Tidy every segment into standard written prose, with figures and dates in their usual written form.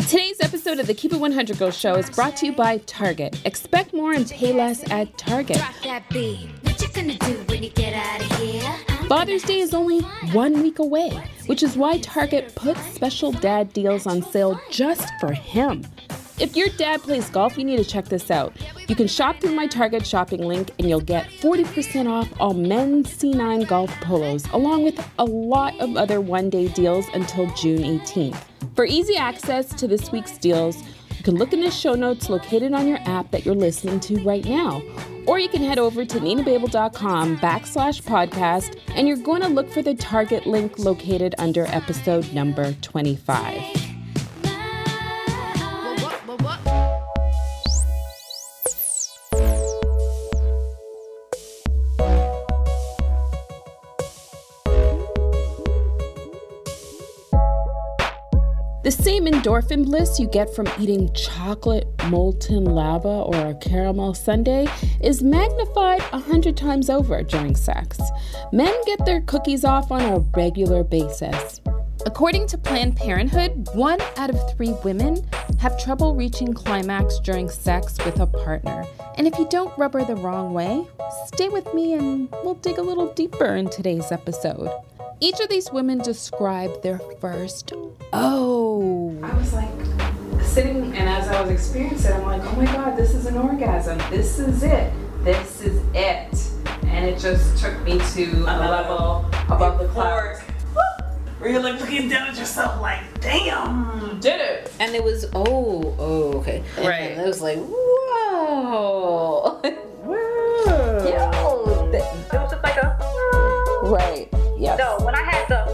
Today's episode of the Keep It 100 Girl Show is brought to you by Target. Expect more and pay less at Target. Father's Day is only 1 week away, which is why Target puts special dad deals on sale just for him. If your dad plays golf, you need to check this out. You can shop through my Target shopping link and you'll get 40% off all men's C9 golf polos, along with a lot of other one-day deals until June 18th. For easy access to this week's deals, you can look in the show notes located on your app that you're listening to right now. Or you can head over to ninababel.com/podcast and you're going to look for the Target link located under episode number 25. The same endorphin bliss you get from eating chocolate molten lava or a caramel sundae is magnified 100 times over during sex. Men get their cookies off on a regular basis. According to Planned Parenthood, 1 out of 3 women have trouble reaching climax during sex with a partner. And if you don't rub her the wrong way, stay with me and we'll dig a little deeper in today's episode. Each of these women describe their first oh. I was like sitting, and as I was experiencing it, I'm like, oh my God, this is an orgasm. This is it. This is it. And it just took me to a level above the clouds. Where you're like looking down at yourself like, damn. You did it. And it was, okay. And Right. it was like, whoa. Whoa. Yo. It was just like a, Right. Yes. no, when I had the,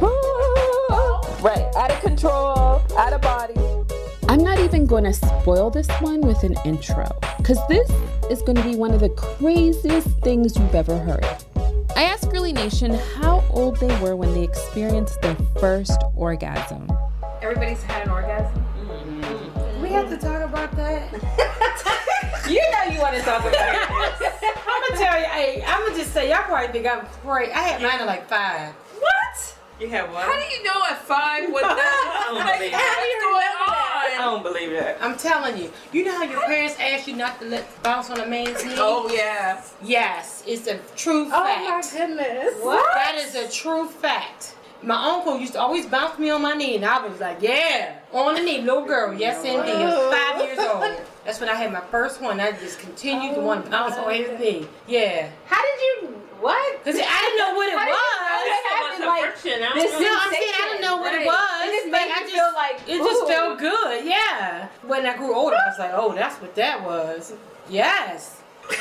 Right. Out of control. Out of body. I'm not even going to spoil this one with an intro, because this is going to be one of the craziest things you've ever heard. I asked Girly Nation how old they were when they experienced their first orgasm. Everybody's had an orgasm? We have to talk about that. You know you want to talk about it. I'm gonna tell you, I'm gonna just say, y'all probably think I'm crazy. I had mine at like 5. What? You have what? How do you know at 5 what that? I don't believe it. What's going on? I don't believe that. I'm telling you. You know how your parents ask you not to let bounce on a man's knee? Oh, yeah. Yes, it's a true fact. goodness. That is a true fact. My uncle used to always bounce me on my knee, and I was like, yeah, on the knee, little girl. Yes, indeed. I was 5 years old. That's when I had my first one. I just continued to want to bounce on his knee. Yeah. How did you, what? Because I didn't know what it was. No, I'm saying I didn't know what it was. It just made you feel like, it just felt good, yeah. When I grew older, I was like, oh, that's what that was. Yes.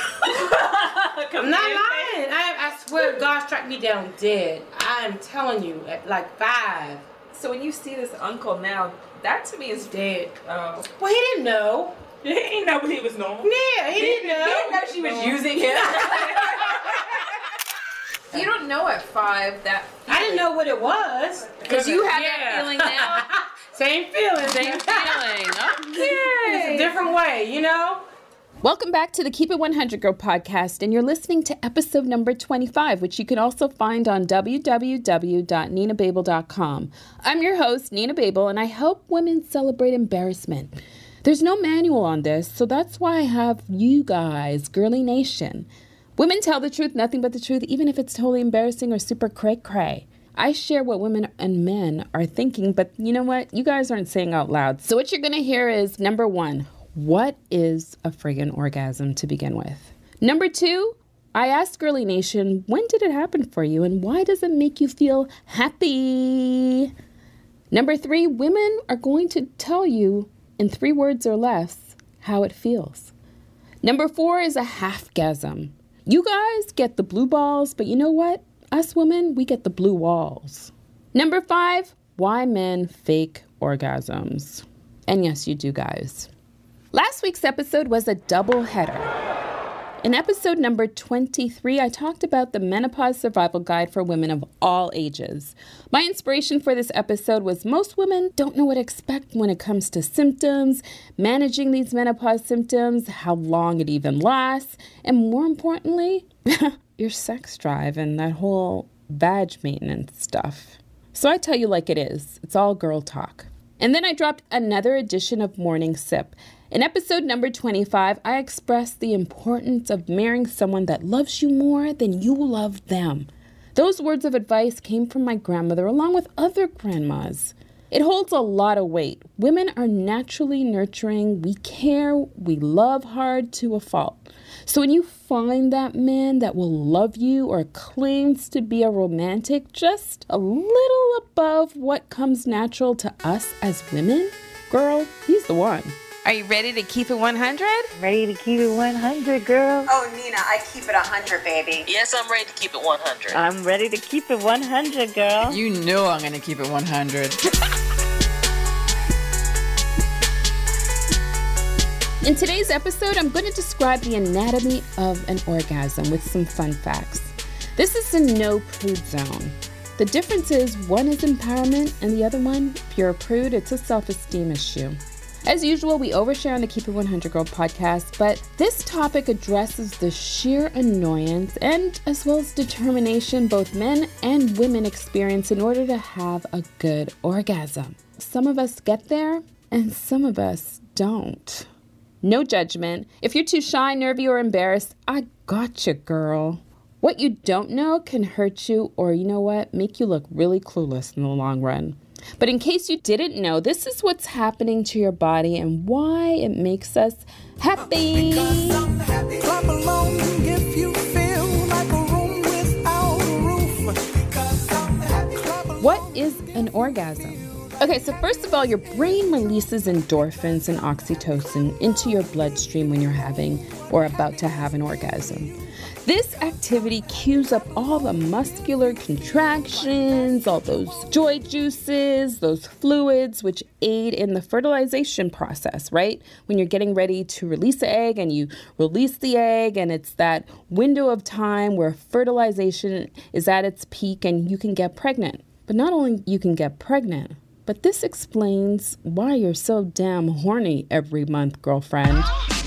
I'm not lying. I swear God struck me down dead. I'm telling you, at like 5. So when you see this uncle now, that to me is Dead. Oh. Well, he didn't know. He didn't know what he was doing. Yeah, he didn't know. He didn't know she was using him. You don't know at 5 that I didn't know what it was. because you have that feeling now. Same feeling. Same feeling. Okay. It's a different way, you know? Welcome back to the Keep It 100 Girl podcast, and you're listening to episode number 25, which you can also find on www.ninababel.com. I'm your host, Nina Babel, and I help women celebrate embarrassment. There's no manual on this, so that's why I have you guys, Girly Nation. Women tell the truth, nothing but the truth, even if it's totally embarrassing or super cray-cray. I share what women and men are thinking, but you know what? You guys aren't saying out loud. So what you're going to hear is, number 1, what is a friggin' orgasm to begin with? Number 2, I asked Girly Nation, when did it happen for you and why does it make you feel happy? Number 3, women are going to tell you in 3 words or less how it feels. Number 4 is a half-gasm. You guys get the blue balls, but you know what? Us women, we get the blue walls. Number 5, why men fake orgasms. And yes, you do, guys. Last week's episode was a double header. In episode number 23, I talked about the menopause survival guide for women of all ages. My inspiration for this episode was most women don't know what to expect when it comes to symptoms, managing these menopause symptoms, how long it even lasts, and more importantly, your sex drive and that whole vag maintenance stuff. So I tell you like it is. It's all girl talk. And then I dropped another edition of Morning Sip. In episode number 25, I expressed the importance of marrying someone that loves you more than you love them. Those words of advice came from my grandmother along with other grandmas. It holds a lot of weight. Women are naturally nurturing. We care. We love hard to a fault. So when you find that man that will love you or claims to be a romantic just a little above what comes natural to us as women, girl, he's the one. Are you ready to keep it 100? Ready to keep it 100, girl. Oh, Nina, I keep it 100, baby. Yes, I'm ready to keep it 100. I'm ready to keep it 100, girl. You know I'm gonna keep it 100. In today's episode, I'm going to describe the anatomy of an orgasm with some fun facts. This is a no prude zone. The difference is one is empowerment and the other one, if you're a prude, it's a self-esteem issue. As usual, we overshare on the Keep It 100 Girl podcast, but this topic addresses the sheer annoyance and as well as determination both men and women experience in order to have a good orgasm. Some of us get there and some of us don't. No judgment. If you're too shy, nervy, or embarrassed, I got you, girl. What you don't know can hurt you or, you know what, make you look really clueless in the long run. But in case you didn't know, this is what's happening to your body and why it makes us happy. Clap along if you feel like a room without a roof. What is an orgasm? Okay, so first of all, your brain releases endorphins and oxytocin into your bloodstream when you're having or about to have an orgasm. This activity cues up all the muscular contractions, all those joy juices, those fluids, which aid in the fertilization process, right? When you're getting ready to release the egg and you release the egg, and it's that window of time where fertilization is at its peak and you can get pregnant. But not only you can get pregnant, but this explains why you're so damn horny every month, girlfriend.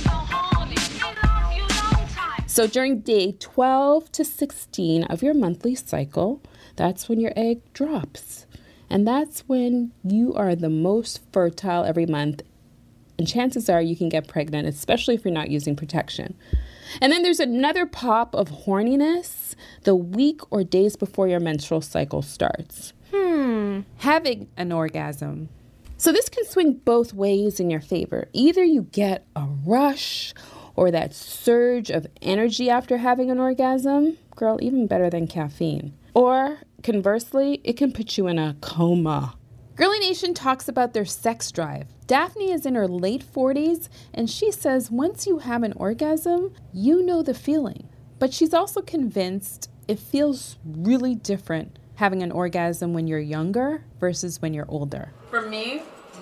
So during day 12 to 16 of your monthly cycle, that's when your egg drops. And that's when you are the most fertile every month. And chances are you can get pregnant, especially if you're not using protection. And then there's another pop of horniness the week or days before your menstrual cycle starts. Having an orgasm. So this can swing both ways in your favor. Either you get a rush or that surge of energy after having an orgasm. Girl, even better than caffeine. Or conversely, it can put you in a coma. Girly Nation talks about their sex drive. Daphne is in her late 40s, and she says once you have an orgasm, you know the feeling. But she's also convinced it feels really different having an orgasm when you're younger versus when you're older. For me,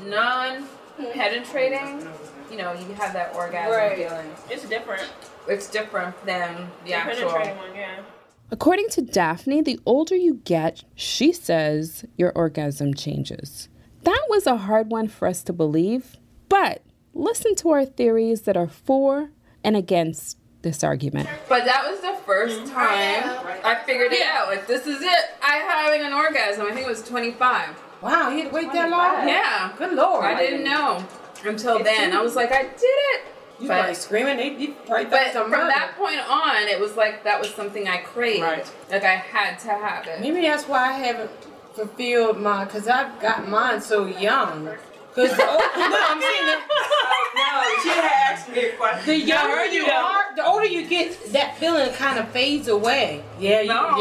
non-penetrating, you know, you have that orgasm feeling. It's different. It's different than the actual. Penetrating one, yeah. According to Daphne, the older you get, she says, your orgasm changes. That was a hard one for us to believe, but listen to our theories that are for and against this argument. But that was the first time I figured it out. Like, this is it. I'm having an orgasm. I think it was 25. Wow, you had to wait that long? Yeah. Good Lord. I didn't know until then. I was like, I did it. You were like screaming. They probably but from that point on, it was like that was something I craved. Right. Like I had to have it. Maybe that's why I haven't fulfilled mine, because I got mine so young. Because I'm saying that. No, she had asked me a question. The younger you are, the older you get, that feeling kind of fades away. Yeah,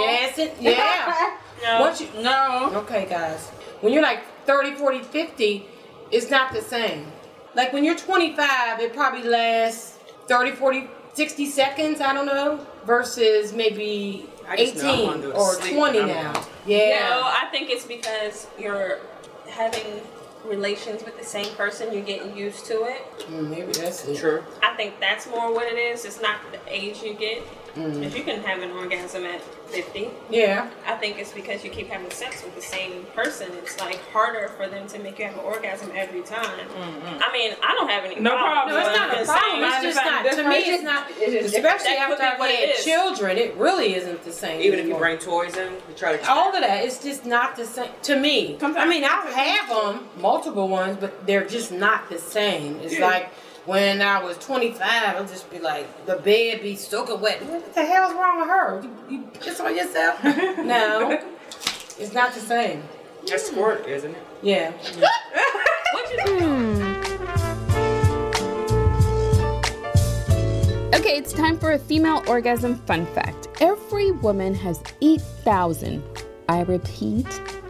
yeah. No. No. Okay, guys. When you're like 30, 40, 50, it's not the same. Like when you're 25, it probably lasts 30, 40, 60 seconds, I don't know, versus maybe 18 or 20 now. Yeah. No, I think it's because you're having relations with the same person, you're getting used to it. Maybe that's it. True. I think that's more what it is. It's not the age you get. If you can have an orgasm at 50-50. Yeah. I think it's because you keep having sex with the same person. It's like harder for them to make you have an orgasm every time. Mm-hmm. I mean, I don't have any No problem. No, it's not a problem. saying. It's just not. To me, it's not. Especially after I've had children, it really isn't the same. Even if you bring toys in, you try to. All of that, it's just not the same to me. I mean, I have them, multiple ones, but they're just not the same. It's like when I was 25, I'll just be like, the bed be soaking wet. What the hell's wrong with her? You piss on yourself? No, it's not the same. That's squirt, isn't it? Yeah. Okay, it's time for a female orgasm fun fact. Every woman has 8,000, I repeat,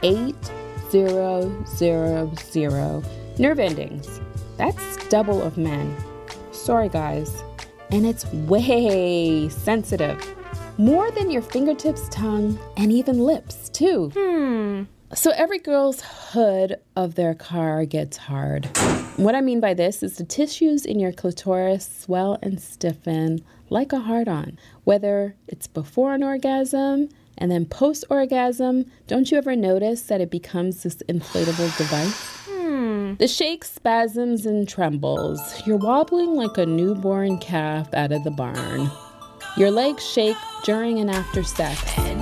8,000 nerve endings. That's double of men. Sorry, guys. And it's way sensitive. More than your fingertips, tongue, and even lips, too. So every girl's hood of their car gets hard. What I mean by this is the tissues in your clitoris swell and stiffen like a hard-on. Whether it's before an orgasm and then post-orgasm, don't you ever notice that it becomes this inflatable device? The shakes, spasms, and trembles. You're wobbling like a newborn calf out of the barn. Your legs shake during and after sex.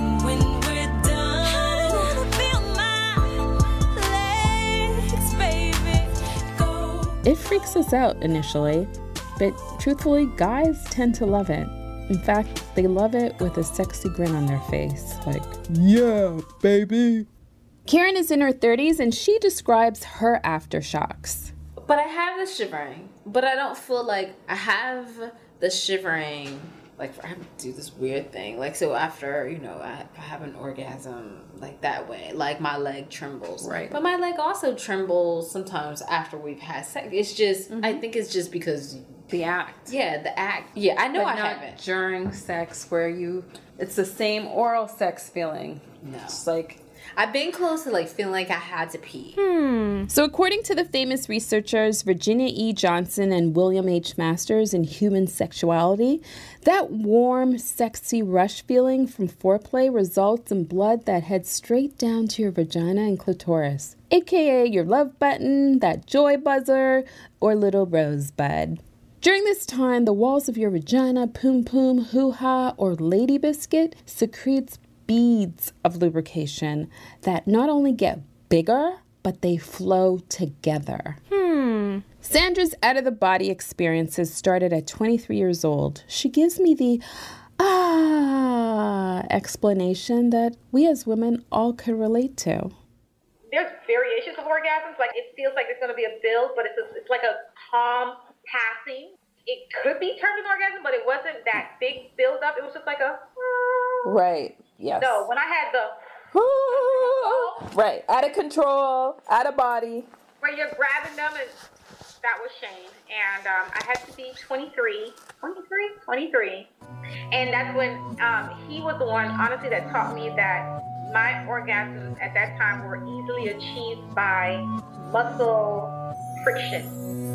It freaks us out initially, but truthfully, guys tend to love it. In fact, they love it with a sexy grin on their face, like, yeah, baby. Karen is in her 30s and she describes her aftershocks. But I have the shivering, but I don't feel like I have the shivering. Like, I do this weird thing. Like, so after, I have an orgasm, like, that way. Like, my leg trembles. Right. But my leg also trembles sometimes after we've had sex. It's just, I think it's just because... The act. Yeah, the act. Yeah, I know but I not haven't. During sex where it's the same oral sex feeling. No. It's like... I've been close to, like, feeling like I had to pee. So according to the famous researchers Virginia E. Johnson and William H. Masters in Human Sexuality, that warm, sexy rush feeling from foreplay results in blood that heads straight down to your vagina and clitoris, aka your love button, that joy buzzer, or little rosebud. During this time, the walls of your vagina, poom-poom, hoo-ha, or lady biscuit secretes beads of lubrication that not only get bigger, but they flow together. Sandra's out-of-the-body experiences started at 23 years old. She gives me the explanation that we as women all could relate to. There's variations of orgasms. Like, it feels like it's going to be a build, but it's like a calm passing. It could be termed an orgasm, but it wasn't that big build up. It was just like a... Right. Yes. No, when I had the... Right. Out of control, out of body. Where you're grabbing them, and that was Shane. And I had to be 23. And that's when he was the one, honestly, that taught me that my orgasms at that time were easily achieved by muscle friction.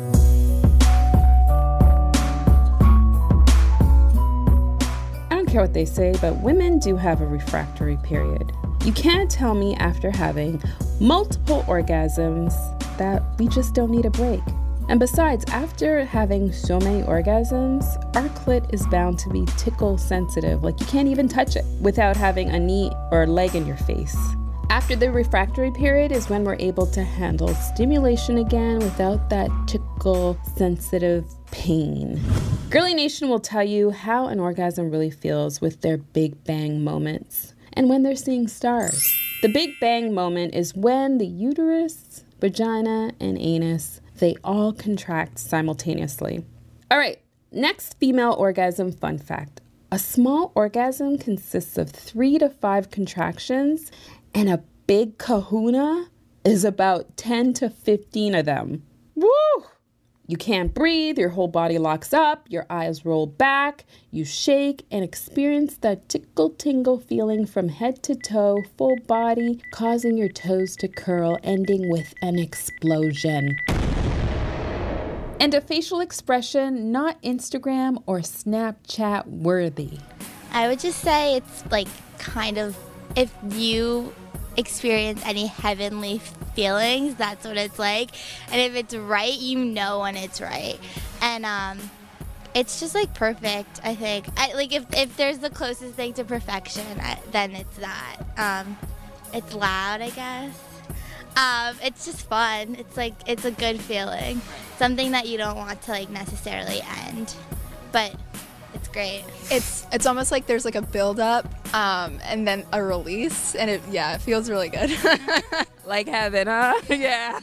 I don't care what they say, but women do have a refractory period. You can't tell me after having multiple orgasms that we just don't need a break. And besides, after having so many orgasms, our clit is bound to be tickle sensitive. Like, you can't even touch it without having a knee or a leg in your face. After the refractory period is when we're able to handle stimulation again without that tickle sensitive pain. Girly Nation will tell you how an orgasm really feels with their big bang moments and when they're seeing stars. The big bang moment is when the uterus, vagina, and anus, they all contract simultaneously. All right, next female orgasm fun fact. A small orgasm consists of 3 to 5 contractions, and a big kahuna is about 10 to 15 of them. Woo! You can't breathe, your whole body locks up, your eyes roll back, you shake and experience that tickle-tingle feeling from head to toe, full body, causing your toes to curl, ending with an explosion. And a facial expression not Instagram or Snapchat worthy. I would just say it's like kind of, if you experience any heavenly feelings, that's what it's like. And if it's right, you know when it's right. And it's just like perfect, I think. Like if there's the closest thing to perfection, then it's that. It's loud, I guess. It's just fun. It's like, it's a good feeling. Something that you don't want to like necessarily end, but it's great. It's almost like there's like a build up, and then a release, and it feels really good. Like heaven, huh? Yeah.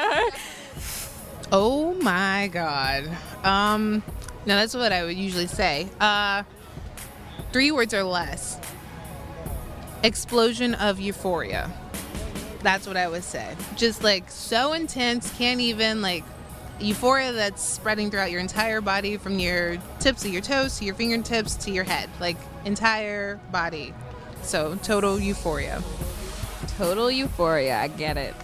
Oh my God. No, that's what I would usually say. 3 words or less. Explosion of euphoria. That's what I would say. Just like so intense, can't even like euphoria that's spreading throughout your entire body, from your tips of your toes to your fingertips to your head, like entire body. So total euphoria. Total euphoria. I get it.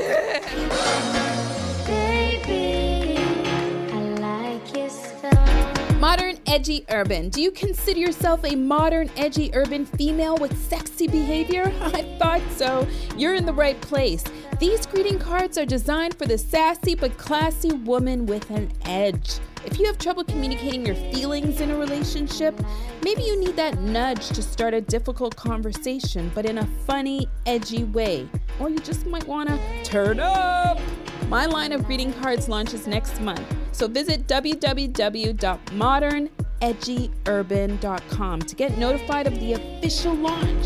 Baby, I like your style. Modern, edgy, urban. Do you consider yourself a modern, edgy, urban female with sexy behavior? I thought so. You're in the right place. These greeting cards are designed for the sassy but classy woman with an edge. If you have trouble communicating your feelings in a relationship, maybe you need that nudge to start a difficult conversation, but in a funny, edgy way. Or you just might want to turn up. My line of greeting cards launches next month, so visit www.modernedgyurban.com to get notified of the official launch.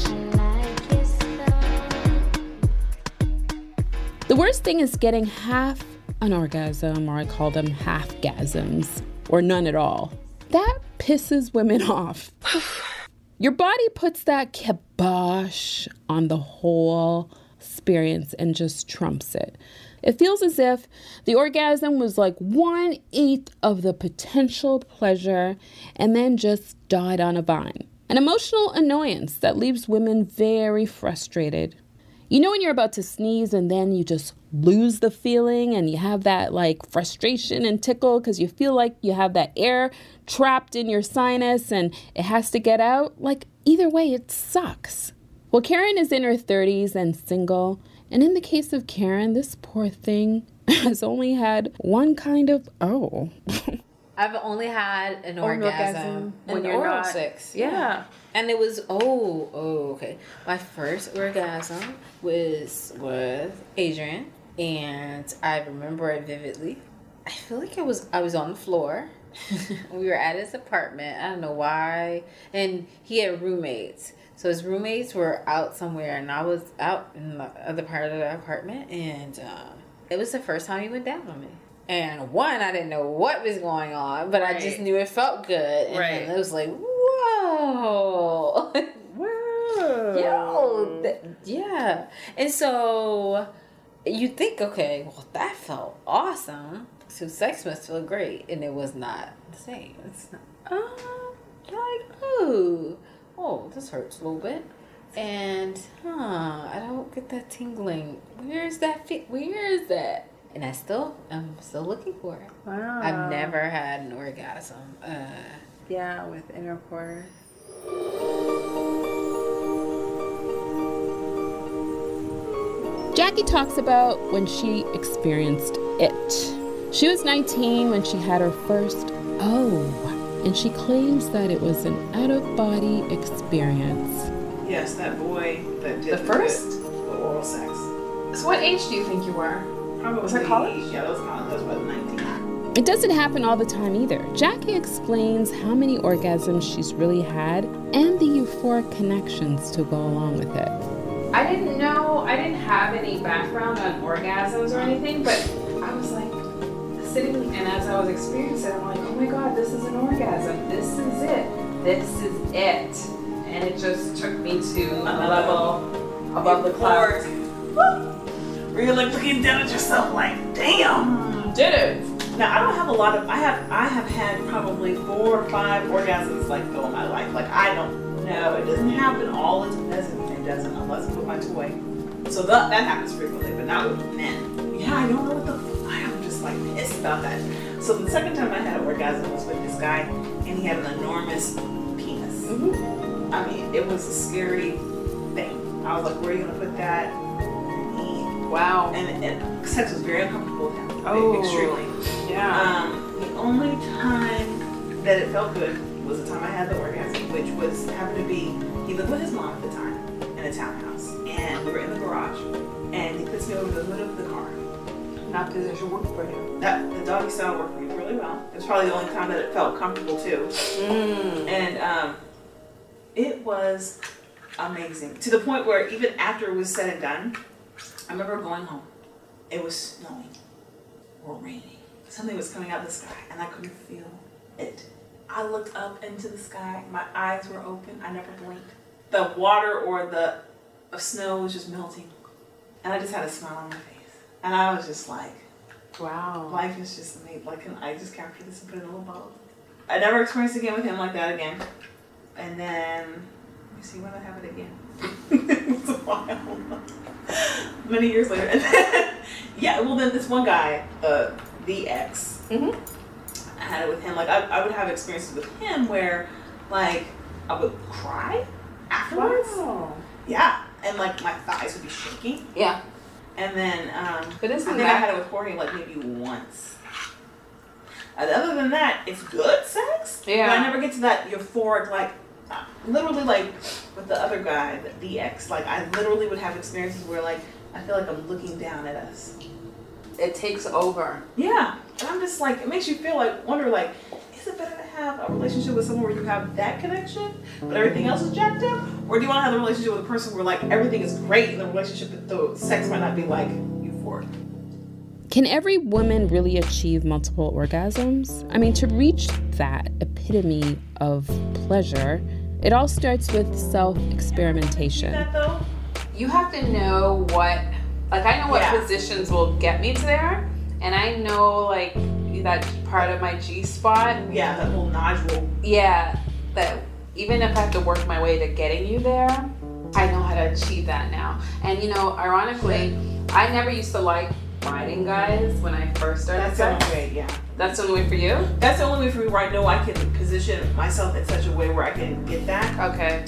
The worst thing is getting half an orgasm, or I call them half-gasms, or none at all. That pisses women off. Your body puts that kibosh on the whole experience and just trumps it. It feels as if the orgasm was like 1/8 of the potential pleasure and then just died on a vine. An emotional annoyance that leaves women very frustrated. You know when you're about to sneeze and then you just lose the feeling and you have that like frustration and tickle because you feel like you have that air trapped in your sinus and it has to get out? Like either way, it sucks. Well, Karen is in her 30s and single. And in the case of Karen, this poor thing has only had one kind of I've only had an orgasm when you're oral not sex. Yeah. And it was okay. My first orgasm was with Adrian, and I remember it vividly. I feel like I was on the floor. We were at his apartment. I don't know why. And he had roommates. So his roommates were out somewhere, and I was out in the other part of the apartment, and it was the first time he went down on me. And one, I didn't know what was going on, but I just knew it felt good. And then it was like, whoa. Whoa. Yo. Yeah. And so you think, okay, well, that felt awesome. So sex must feel great. And it was not the same. It's not, this hurts a little bit. And, I don't get that tingling. Where is that? And I'm still looking for it. Wow. I've never had an orgasm. With intercourse. Jackie talks about when she experienced it. She was 19 when she had her first and she claims that it was an out-of-body experience. Yes, that boy that did The first? the oral sex. So what age do you think you were? Probably Was it college? Yeah, that was college. That was about 19. It doesn't happen all the time either. Jackie explains how many orgasms she's really had and the euphoric connections to go along with it. I didn't have any background on orgasms or anything, but I was like sitting, and as I was experiencing it, I'm like, oh my God, this is an orgasm. This is it. This is it. And it just took me to a level above the clouds. Where you're like looking down at yourself like, damn. Did it. Now I don't have a lot of, I have had probably 4 or 5 orgasms like go in my life. Like I don't know. It doesn't happen all the time. It doesn't unless I put my toy. So that happens frequently, but not with men. Yeah, I don't know what I'm just like pissed about that. So the second time I had an orgasm was with this guy, and he had an enormous penis. Mm-hmm. I mean, it was a scary thing. I was like, where are you going to put that? Wow. And sex was very uncomfortable with him. Oh. Extremely. Yeah. The only time that it felt good was the time I had the orgasm, which happened to be, he lived with his mom at the time in a townhouse. And we were in the garage. And he puts me over the hood of the car. Not position work for him. The doggy style worked for me really well. It was probably the only time that it felt comfortable too. And it was amazing. To the point where even after it was said and done, I remember going home. It was snowing or raining. Something was coming out of the sky and I couldn't feel it. I looked up into the sky. My eyes were open. I never blinked. The water or the snow was just melting. And I just had a smile on my face. And I was just like, wow, life is just amazing. Like, can I just capture this and put it in a little bottle? I never experienced it again with him like that again. And then, let me see when I have it again. It was a while. Many years later. And then, yeah, well then this one guy, the ex, I had it with him. Like, I would have experiences with him where, like, I would cry afterwards. Wow. Yeah. And, like, my thighs would be shaking. Yeah. And then, but I think I had it with Jorge like maybe once. Other than that, it's good sex. Yeah. But I never get to that euphoric, like, literally, like, with the other guy, the ex, like, I literally would have experiences where, like, I feel like I'm looking down at us. It takes over. Yeah. And I'm just like, it makes you feel like, wonder, like, is it better to have a relationship with someone where you have that connection, but everything else is jacked up? Or do you want to have a relationship with a person where, like, everything is great in the relationship, but the sex might not be, like, euphoric? Can every woman really achieve multiple orgasms? I mean, to reach that epitome of pleasure, it all starts with self-experimentation. That, though? You have to know what, like, I know what positions will get me to there, and I know, like, that part of my G-spot. Yeah, that little nodule. Yeah, that even if I have to work my way to getting you there, I know how to achieve that now. And, you know, ironically, I never used to like riding guys when I first started. That's the only way, yeah. That's the only way for you? That's the only way for me where I know I can position myself in such a way where I can get that. Okay.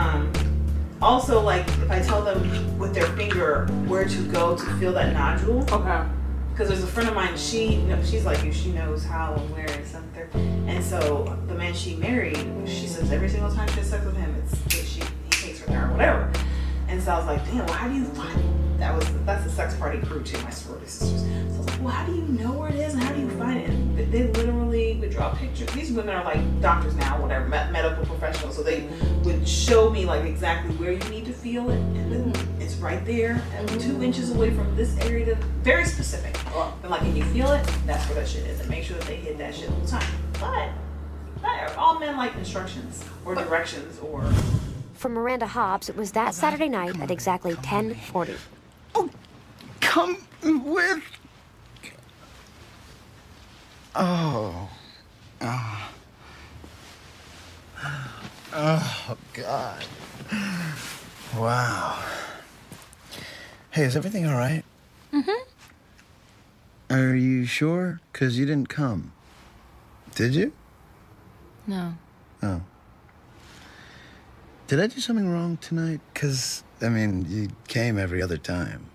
Also, like, if I tell them with their finger where to go to feel that nodule. Okay. Because there's a friend of mine, she's like you, she knows how and where and something. And so the man she married, she says every single time she has sex with him, he takes her there or whatever. And so I was like, damn, well, how do you find it? That's the sex party crew too, my sorority sisters. So I was like, well, how do you know where it is and how do you find it? And they literally would draw pictures. These women are like doctors now, whatever, medical professionals. So they would show me like exactly where you need to feel it, and then it's right there, and 2 inches away from this area. Very specific. And like, if you feel it, that's where that shit is, and make sure that they hit that shit all the time. But not all men like instructions or directions or. For Miranda Hobbs, it was that Saturday night at exactly 10:40. Oh, come with. Oh, God. Wow. Hey, is everything all right? Mm-hmm. Are you sure? 'Cause you didn't come. Did you? No. Oh. Did I do something wrong tonight? 'Cause, I mean, you came every other time.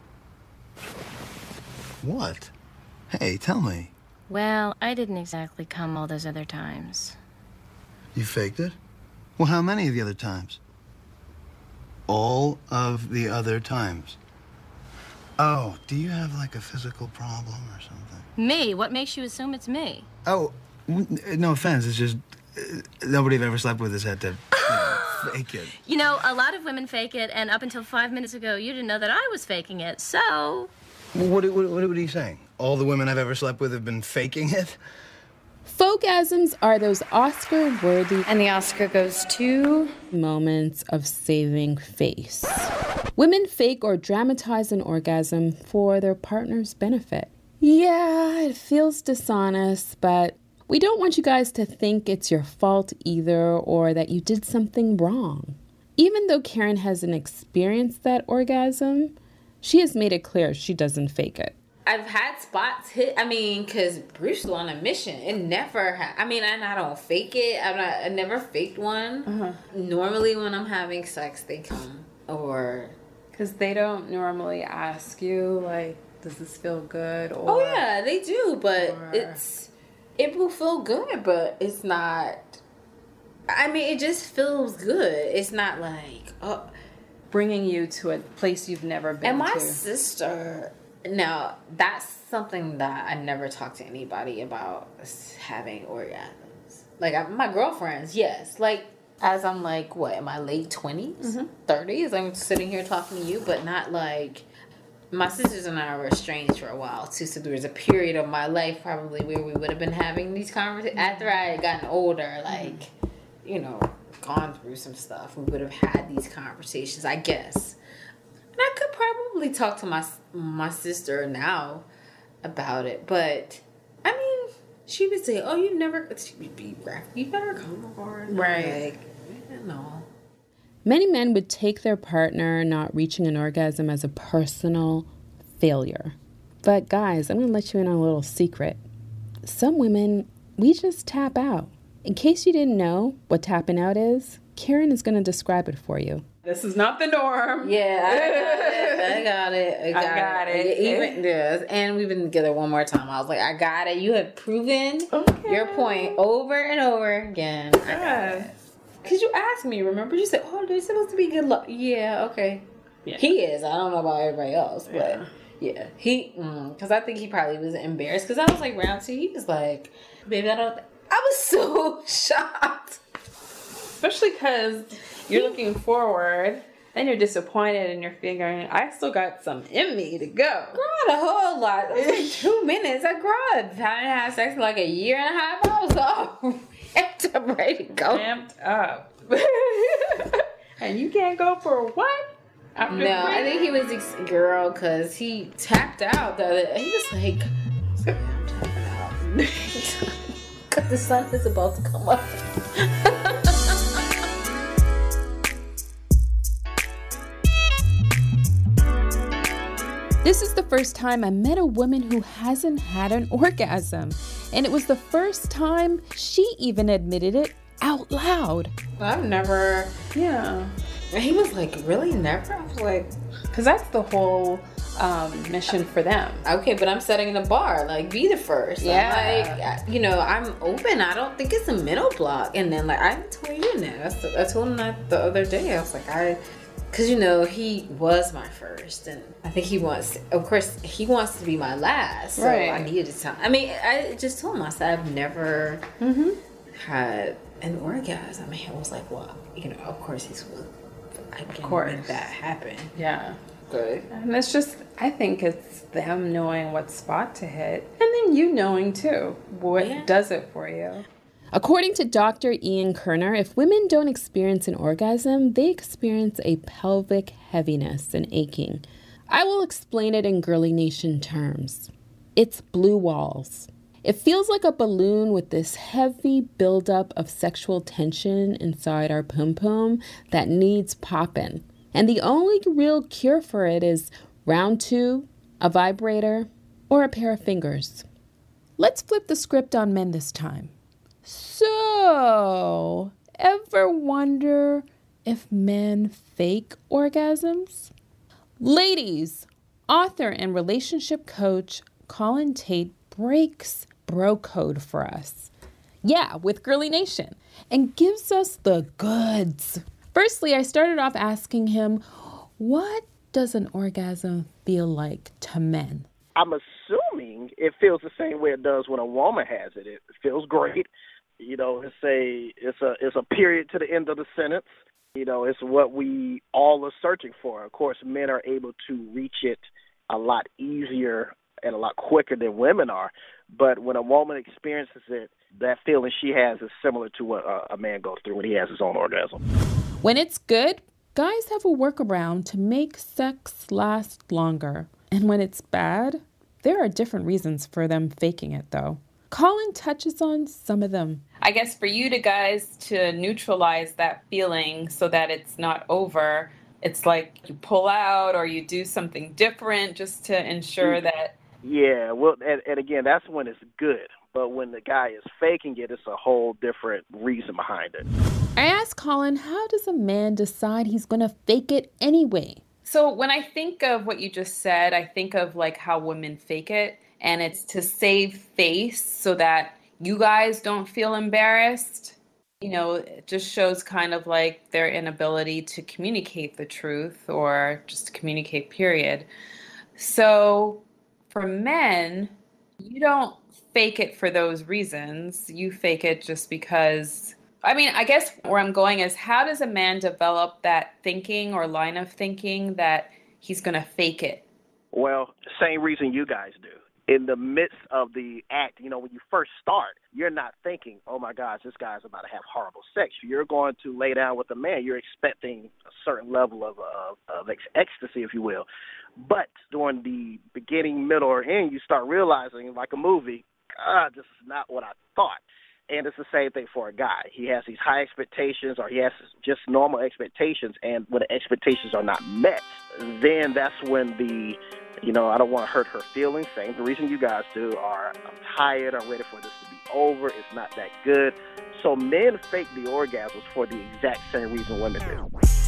What? Hey, tell me. Well, I didn't exactly come all those other times. You faked it? Well, how many of the other times? All of the other times. Oh, do you have, like, a physical problem or something? Me? What makes you assume it's me? Oh, no offense. It's just nobody I've ever slept with has had to fake it. You know, a lot of women fake it, and up until 5 minutes ago, you didn't know that I was faking it, so... What are you saying? All the women I've ever slept with have been faking it? Folkgasms are those Oscar-worthy, and the Oscar goes to, moments of saving face. Women fake or dramatize an orgasm for their partner's benefit. Yeah, it feels dishonest, but we don't want you guys to think it's your fault either or that you did something wrong. Even though Karen hasn't experienced that orgasm, she has made it clear she doesn't fake it. I've had spots hit. I mean, because Bruce was on a mission. It never I mean, and I don't fake it. I never faked one. Normally, when I'm having sex, they come. Or... Because they don't normally ask you, like, does this feel good? Or... Oh, yeah, they do. But it will feel good, but it's not... I mean, it just feels good. It's not like... bringing you to a place you've never been to. And my sister... Now, that's something that I never talked to anybody about, having orgasms. Like, my girlfriends, yes. Like, as I'm like, what, in my late 20s, 30s, I'm sitting here talking to you, but not like... My sisters and I were estranged for a while, too, so there was a period of my life probably where we would have been having these conversations. After I had gotten older, like, you know, gone through some stuff, we would have had these conversations, I guess. And I could probably talk to my sister now about it, but I mean, she would say, "Oh, you've never come before," right? Like, no. Many men would take their partner not reaching an orgasm as a personal failure. But guys, I'm gonna let you in on a little secret. Some women, we just tap out. In case you didn't know what tapping out is, Karen is gonna describe it for you. This is not the norm. Yeah, I got it. Even this, and we've been together one more time. I was like, I got it. You have proven your point over and over again. Because you asked me, remember? You said, "Oh, they're supposed to be good luck." Yeah, okay. Yeah. He is. I don't know about everybody else, but yeah, he. Because I think he probably was embarrassed. Because I was like round 2. He was like, "Baby, I don't." I was so shocked. Especially because you're looking forward, then you're disappointed, and you're figuring, I still got some in me to go. Girl, a whole lot. It was like 2 minutes. I haven't had sex for like a year and a half. I was all ramped up, ready to go. Ramped up. And you can't go for what? After no, I think he was this girl because he tapped out. He was like, I'm tapping out. Because the sun is about to come up. This is the first time I met a woman who hasn't had an orgasm. And it was the first time she even admitted it out loud. I've never... Yeah. And he was like, really? Never? I was like... Because that's the whole mission for them. Okay, but I'm setting the bar. Like, be the first. Yeah. I'm like, you know, I'm open. I don't think it's a mental block. And then, like, I told you that. I told him that the other day. I was like, because, you know, he was my first. And I think he wants to be my last. So right. I needed to tell him. I mean, I just told him, I said, I've never had an orgasm. I mean, I was like, well, you know, of course I can make that happen. Yeah. Good. And it's just, I think it's them knowing what spot to hit. And then you knowing, too, what does it for you. According to Dr. Ian Kerner, if women don't experience an orgasm, they experience a pelvic heaviness and aching. I will explain it in Girly Nation terms. It's blue walls. It feels like a balloon with this heavy buildup of sexual tension inside our pum-pum that needs popping. And the only real cure for it is round 2, a vibrator, or a pair of fingers. Let's flip the script on men this time. So, ever wonder if men fake orgasms? Ladies, author and relationship coach Colin Tate breaks bro code for us. Yeah, with Girly Nation, and gives us the goods. Firstly, I started off asking him, what does an orgasm feel like to men? I'm assuming it feels the same way it does when a woman has it. It feels great. You know, it's a period to the end of the sentence. You know, it's what we all are searching for. Of course, men are able to reach it a lot easier and a lot quicker than women are. But when a woman experiences it, that feeling she has is similar to what a man goes through when he has his own orgasm. When it's good, guys have a workaround to make sex last longer. And when it's bad, there are different reasons for them faking it, though. Colin touches on some of them. I guess for you guys to neutralize that feeling so that it's not over, it's like you pull out or you do something different just to ensure that Yeah, well, and again, that's when it's good. But when the guy is faking it, it's a whole different reason behind it. I asked Colin, how does a man decide he's going to fake it anyway? So when I think of what you just said, I think of like how women fake it, and it's to save face so that you guys don't feel embarrassed. You know, it just shows kind of like their inability to communicate the truth or just communicate, period. So for men, you don't fake it for those reasons. You fake it just because, I mean, I guess where I'm going is, how does a man develop that thinking or line of thinking that he's going to fake it? Well, the same reason you guys do. In the midst of the act, you know, when you first start, you're not thinking, oh my gosh, this guy's about to have horrible sex. You're going to lay down with a man. You're expecting a certain level of ecstasy, if you will. But during the beginning, middle, or end, you start realizing, like a movie, this is not what I thought. And it's the same thing for a guy. He has these high expectations, or he has just normal expectations, and when the expectations are not met, then that's when the, you know, I don't want to hurt her feelings. Same the reason you guys do are, I'm tired, I'm ready for this to be over, it's not that good. So men fake the orgasms for the exact same reason women do.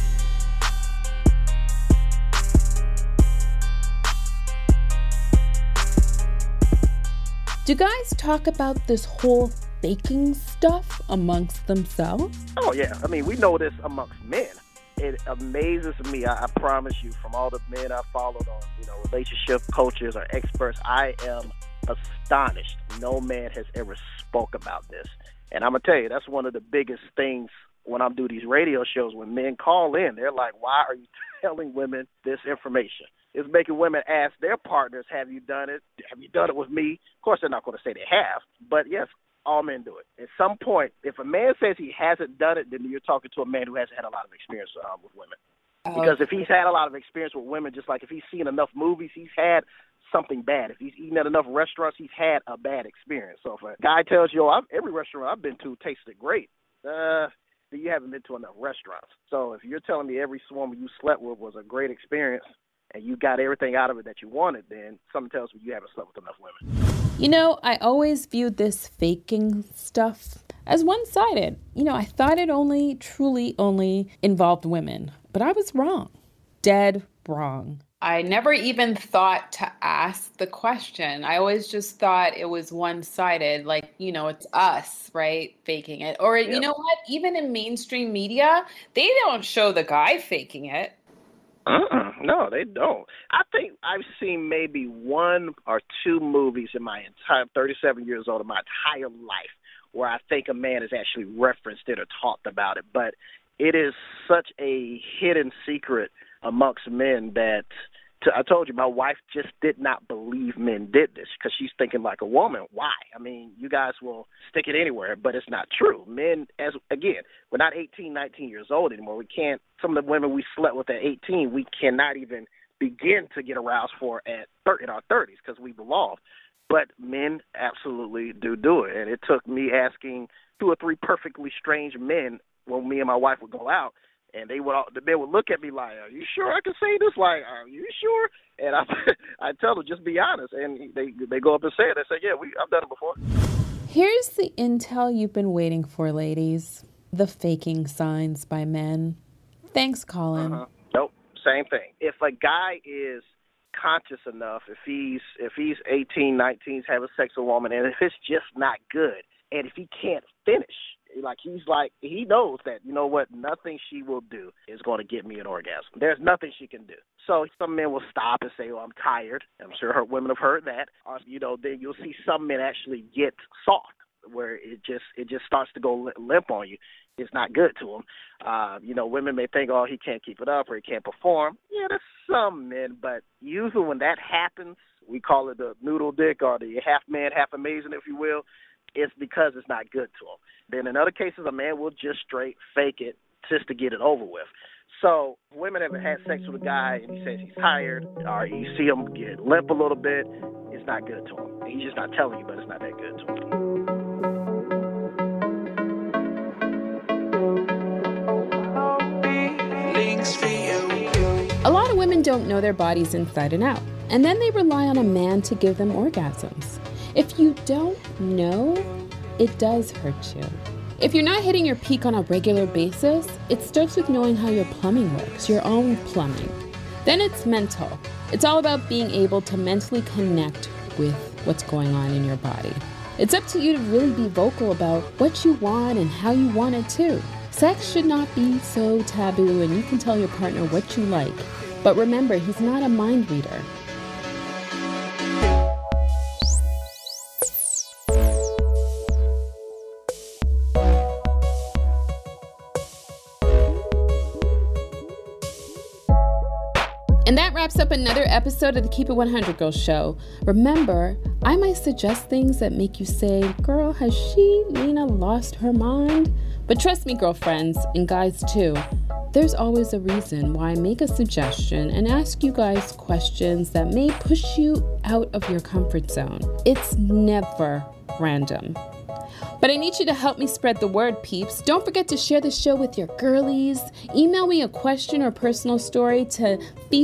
Do guys talk about this whole faking stuff amongst themselves? Oh, yeah. I mean, we know this amongst men. It amazes me, I promise you, from all the men I've followed on, you know, relationship coaches or experts, I am astonished. No man has ever spoke about this. And I'm going to tell you, that's one of the biggest things when I do these radio shows. When men call in, they're like, why are you telling women this information? It's making women ask their partners, have you done it? Have you done it with me? Of course, they're not going to say they have. But, yes, all men do it. At some point, if a man says he hasn't done it, then you're talking to a man who hasn't had a lot of experience with women. Because if he's had a lot of experience with women, just like if he's seen enough movies, he's had something bad. If he's eaten at enough restaurants, he's had a bad experience. So if a guy tells you, every restaurant I've been to tasted great, then you haven't been to enough restaurants. So if you're telling me every woman you slept with was a great experience and you got everything out of it that you wanted, then something tells me you haven't slept with enough women. You know, I always viewed this faking stuff as one-sided. You know, I thought it truly only involved women, but I was wrong. Dead wrong. I never even thought to ask the question. I always just thought it was one-sided, like, you know, it's us, right, faking it. Or, You know what, even in mainstream media, they don't show the guy faking it. No, they don't. I think I've seen maybe one or two movies in my entire 37 years old, in my entire life, where I think a man has actually referenced it or talked about it. But it is such a hidden secret amongst men that I told you, my wife just did not believe men did this because she's thinking like a woman. Why? I mean, you guys will stick it anywhere, but it's not true. Men, we're not 18, 19 years old anymore. We can't, some of the women we slept with at 18, we cannot even begin to get aroused for in our 30s because we've evolved. But men absolutely do it. And it took me asking 2 or 3 perfectly strange men when me and my wife would go out. And the men would look at me like, are you sure I can say this? Like, are you sure? And I tell them, just be honest. And they go up and say it. They say, yeah, I've done it before. Here's the intel you've been waiting for, ladies. The faking signs by men. Thanks, Colin. Nope, same thing. If a guy is conscious enough, if he's 18, 19, he's having sex with a woman, and if it's just not good, and if he can't finish, he knows that, you know what, nothing she will do is going to get me an orgasm. There's nothing she can do. So some men will stop and say, I'm tired. I'm sure women have heard that. Or, then you'll see some men actually get soft, where it just starts to go limp on you. It's not good to them. Women may think, he can't keep it up or he can't perform. Yeah, there's some men, but usually when that happens, we call it the noodle dick or the half man, half amazing, if you will. It's because it's not good to him. Then in other cases, a man will just straight fake it just to get it over with. So women have had sex with a guy and he says he's tired, or you see him get limp a little bit, it's not good to him. He's just not telling you, but it's not that good to him. A lot of women don't know their bodies inside and out. and then they rely on a man to give them orgasms. If you don't know, it does hurt you. If you're not hitting your peak on a regular basis, it starts with knowing how your plumbing works, your own plumbing. Then it's mental. It's all about being able to mentally connect with what's going on in your body. It's up to you to really be vocal about what you want and how you want it too. Sex should not be so taboo, and you can tell your partner what you like. But remember, he's not a mind reader. And that wraps up another episode of the Keep It 100 Girl Show. Remember, I might suggest things that make you say, girl, has she, Nina, lost her mind? But trust me, girlfriends, and guys too, there's always a reason why I make a suggestion and ask you guys questions that may push you out of your comfort zone. It's never random. But I need you to help me spread the word, peeps. Don't forget to share the show with your girlies. Email me a question or personal story to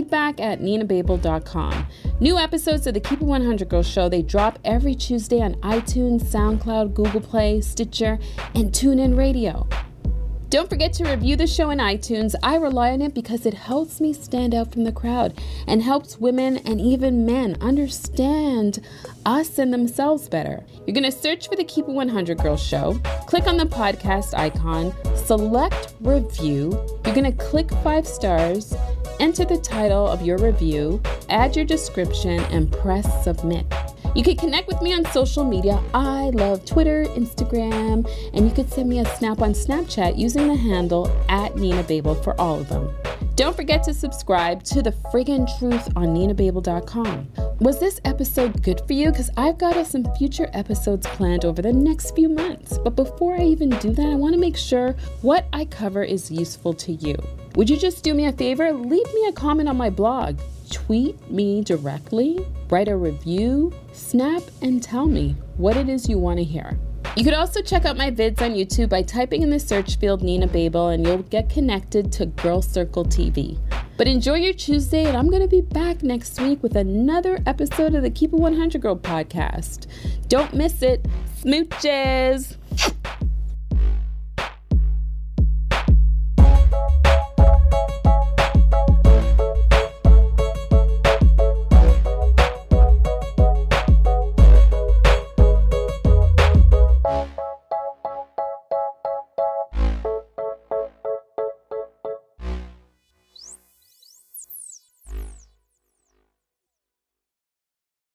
feedback@ninababel.com. New episodes of the Keep It 100 Girl Show, they drop every Tuesday on iTunes, SoundCloud, Google Play, Stitcher, and TuneIn Radio. Don't forget to review the show in iTunes. I rely on it because it helps me stand out from the crowd and helps women and even men understand us and themselves better. You're going to search for the Keep It 100 Girl Show, click on the podcast icon, select review. You're going to click 5 stars, enter the title of your review, add your description, and press submit. You can connect with me on social media. I love Twitter, Instagram, and you could send me a snap on Snapchat using the handle @NinaBabel for all of them. Don't forget to subscribe to The Friggin' Truth on ninababel.com. Was this episode good for you? Because I've got some future episodes planned over the next few months. But before I even do that, I want to make sure what I cover is useful to you. Would you just do me a favor? Leave me a comment on my blog. Tweet me directly, write a review, snap, and tell me what it is you want to hear. You could also check out my vids on YouTube by typing in the search field Nina Babel, and you'll get connected to Girl Circle TV. But enjoy your Tuesday, and I'm going to be back next week with another episode of the Keep It 100 Girl podcast. Don't miss it. Smooches!